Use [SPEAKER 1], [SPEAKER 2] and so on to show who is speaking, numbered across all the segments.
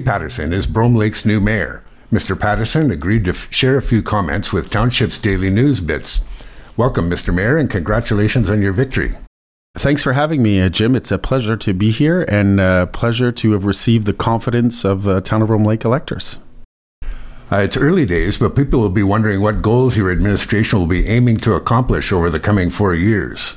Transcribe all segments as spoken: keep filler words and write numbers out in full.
[SPEAKER 1] Patterson is Brome Lake's new mayor. Mister Patterson agreed to f- share a few comments with Township's Daily News Bits. Welcome, Mister Mayor, and congratulations on your victory.
[SPEAKER 2] Thanks for having me, uh, Jim. It's a pleasure to be here and a pleasure to have received the confidence of uh, Town of Brome Lake electors.
[SPEAKER 1] Uh, it's early days, but people will be wondering what goals your administration will be aiming to accomplish over the coming four years.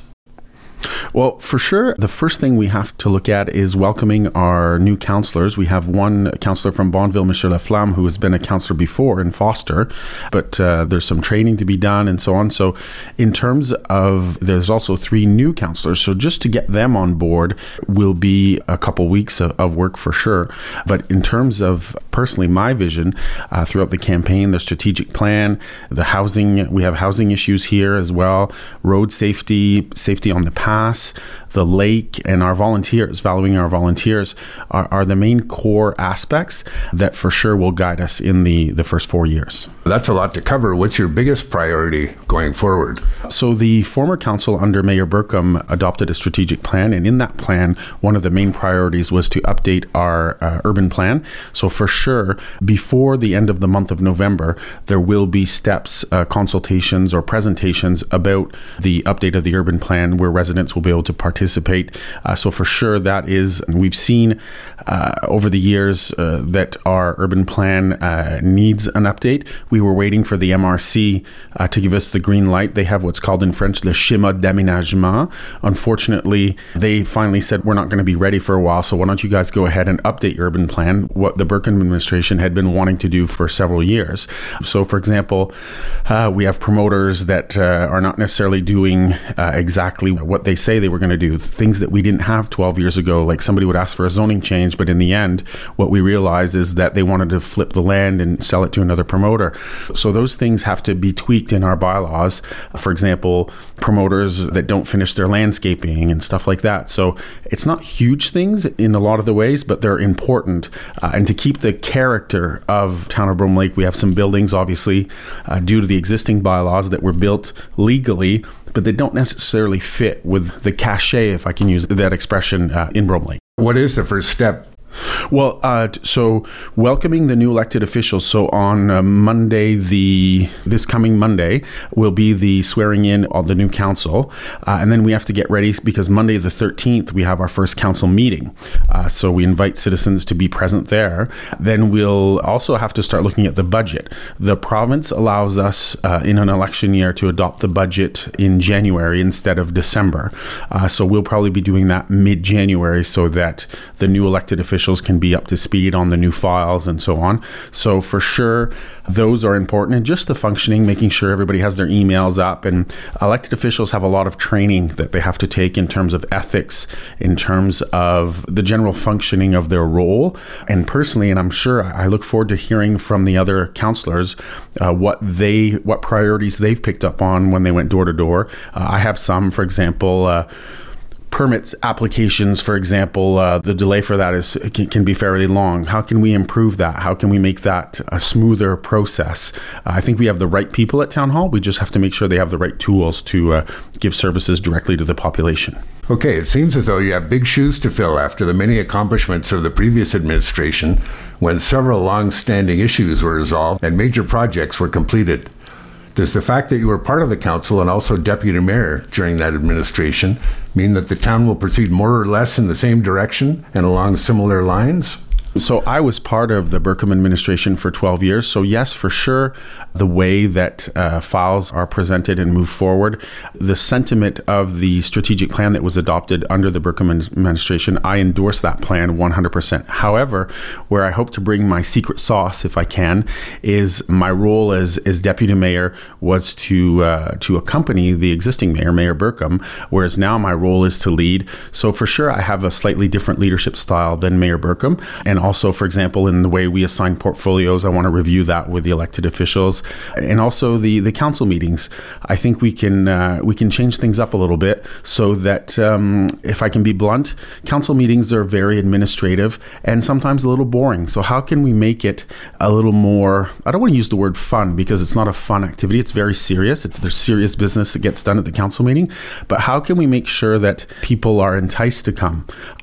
[SPEAKER 2] Well, for sure, the first thing we have to look at is welcoming our new councillors. We have one councillor from Bonneville, Mister Laflamme, who has been a councillor before in Foster, but uh, there's some training to be done and so on. So in terms of, there's also three new councillors. So just to get them on board will be a couple weeks of, of work for sure. But in terms of personally my vision uh, throughout the campaign, the strategic plan, the housing, we have housing issues here as well, road safety, safety on the path, the lake, and our volunteers, valuing our volunteers are, are the main core aspects that for sure will guide us in the, the first four years.
[SPEAKER 1] That's a lot to cover. What's your biggest priority going forward?
[SPEAKER 2] So the former council under Mayor Burkham adopted a strategic plan, and in that plan, one of the main priorities was to update our uh, urban plan. So for sure, before the end of the month of November, there will be steps, uh, consultations or presentations about the update of the urban plan where residents will be able to participate. Uh, so for sure, that is, we've seen uh, over the years uh, that our urban plan uh, needs an update. We were waiting for the M R C uh, to give us the green light. They have what's called in French le schéma d'aménagement. Unfortunately, they finally said, we're not going to be ready for a while, so why don't you guys go ahead and update your urban plan, what the Burkham administration had been wanting to do for several years. So for example, uh, we have promoters that uh, are not necessarily doing uh, exactly what they say they were going to do, things that we didn't have twelve years ago. Like somebody would ask for a zoning change, but in the end, what we realized is that they wanted to flip the land and sell it to another promoter. So those things have to be tweaked in our bylaws. For example, promoters that don't finish their landscaping and stuff like that. So it's not huge things in a lot of the ways, but they're important. Uh, and to keep the character of Town of Brome Lake, we have some buildings, obviously, uh, due to the existing bylaws that were built legally, but they don't necessarily fit with the cachet, if I can use that expression, uh, in Brome Lake.
[SPEAKER 1] What is the first step?
[SPEAKER 2] Well, uh, so welcoming the new elected officials. So on uh, Monday, the this coming Monday will be the swearing in of the new council. Uh, and then we have to get ready because Monday the thirteenth, we have our first council meeting. Uh, so we invite citizens to be present there. Then we'll also have to start looking at the budget. The province allows us uh, in an election year to adopt the budget in January instead of December. Uh, so we'll probably be doing that mid-January so that the new elected officials can be up to speed on the new files and so on. So for sure, those are important. And just the functioning, making sure everybody has their emails up. And elected officials have a lot of training that they have to take in terms of ethics, in terms of the general functioning of their role. And personally, and I'm sure I look forward to hearing from the other councillors uh, what they, what priorities they've picked up on when they went door to door. Uh, I have some, for example, uh, permits applications, for example, uh, the delay for that is can, can be fairly long. How can we improve that? How can we make that a smoother process? Uh, I think we have the right people at Town Hall. We just have to make sure they have the right tools to uh, give services directly to the population.
[SPEAKER 1] Okay, it seems as though you have big shoes to fill after the many accomplishments of the previous administration when several long-standing issues were resolved and major projects were completed. Does the fact that you were part of the council and also deputy mayor during that administration mean that the town will proceed more or less in the same direction and along similar lines?
[SPEAKER 2] So I was part of the Burkham administration for twelve years. So yes, for sure, the way that uh, files are presented and move forward, the sentiment of the strategic plan that was adopted under the Burkham administration, I endorse that plan one hundred percent. However, where I hope to bring my secret sauce, if I can, is my role as, as deputy mayor was to uh, to accompany the existing mayor, Mayor Burkham, whereas now my role is to lead. So for sure, I have a slightly different leadership style than Mayor Burkham. And also, for example, in the way we assign portfolios, I want to review that with the elected officials, and also the, the council meetings. I think we can uh, we can change things up a little bit so that, um, if I can be blunt, council meetings are very administrative and sometimes a little boring. So how can we make it a little more, I don't want to use the word fun because it's not a fun activity. It's very serious. It's there's serious business that gets done at the council meeting. But how can we make sure that people are enticed to come?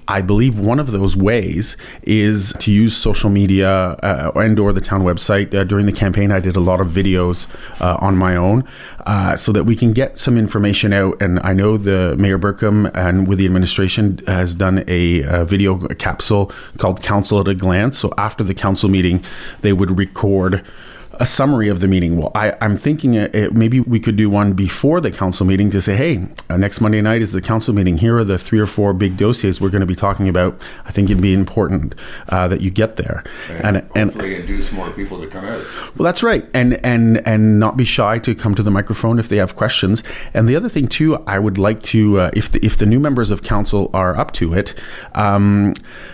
[SPEAKER 2] I believe one of those ways is to use social media uh, and or the town website. Uh, during the campaign, I did a lot of videos uh, on my own uh, so that we can get some information out. And I know the Mayor Burkham and with the administration has done a, a video capsule called Council at a Glance. So after the council meeting, they would record a summary of the meeting. Well, I, I'm thinking uh, it, maybe we could do one before the council meeting to say, hey, uh, next Monday night is the council meeting. Here are the three or four big dossiers we're going to be talking about. I think it'd be important uh, that you get there.
[SPEAKER 1] And, and hopefully and, induce more people to come out.
[SPEAKER 2] Well, that's right. And, and, and not be shy to come to the microphone if they have questions. And the other thing, too, I would like to, uh, if, the, if the new members of council are up to it, um,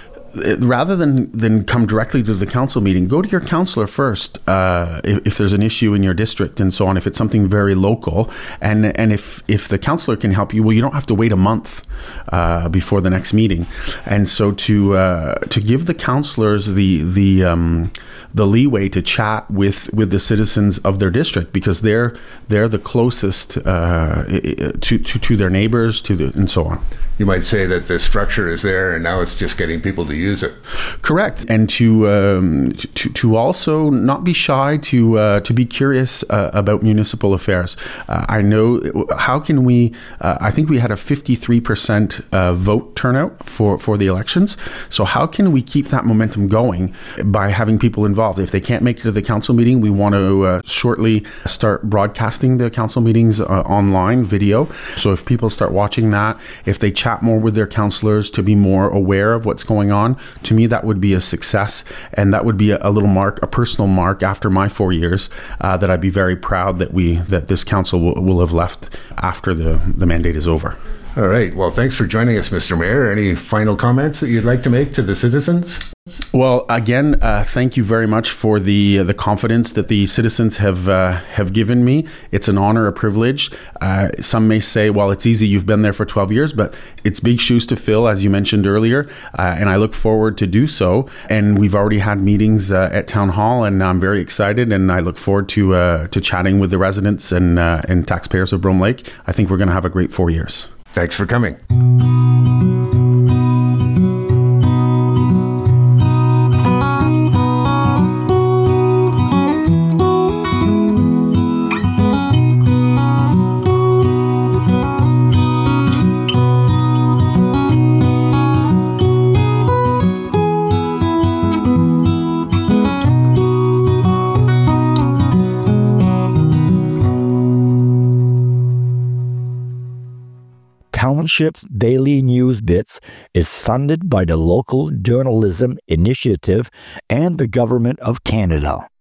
[SPEAKER 2] rather than, than come directly to the council meeting, go to your councillor first uh, if, if there's an issue in your district and so on, if it's something very local. And and if, if the councillor can help you, well, you don't have to wait a month uh, before the next meeting. And so to uh, to give the councillors the the um, the leeway to chat with, with the citizens of their district, because they're they're the closest uh, to, to to their neighbors, to the, and so on.
[SPEAKER 1] You might say that the structure is there, and now it's just getting people to use it.
[SPEAKER 2] Correct, and to um, to to also not be shy, to uh, to be curious uh, about municipal affairs. Uh, I know how can we? Uh, I think we had a fifty-three percent uh, vote turnout for for the elections. So how can we keep that momentum going by having people involved? If they can't make it to the council meeting, we want to uh, shortly start broadcasting the council meetings uh, online video. So if people start watching that, if they chat more with their councillors to be more aware of what's going on, to me that would be a success, and that would be a, a little mark, a personal mark after my four years uh, that I'd be very proud that we that this council will, will have left after the, the mandate is over.
[SPEAKER 1] All right. Well, thanks for joining us, Mister Mayor. Any final comments that you'd like to make to the citizens?
[SPEAKER 2] Well, again, uh, thank you very much for the uh, the confidence that the citizens have uh, have given me. It's an honor, a privilege. Uh, some may say, well, it's easy. You've been there for twelve years, but it's big shoes to fill, as you mentioned earlier, uh, and I look forward to do so. And we've already had meetings uh, at Town Hall, and I'm very excited, and I look forward to uh, to chatting with the residents and uh, and taxpayers of Brome Lake. I think we're going to have a great four years.
[SPEAKER 1] Thanks for coming.
[SPEAKER 3] Township's Daily News Bits is funded by the Local Journalism Initiative and the Government of Canada.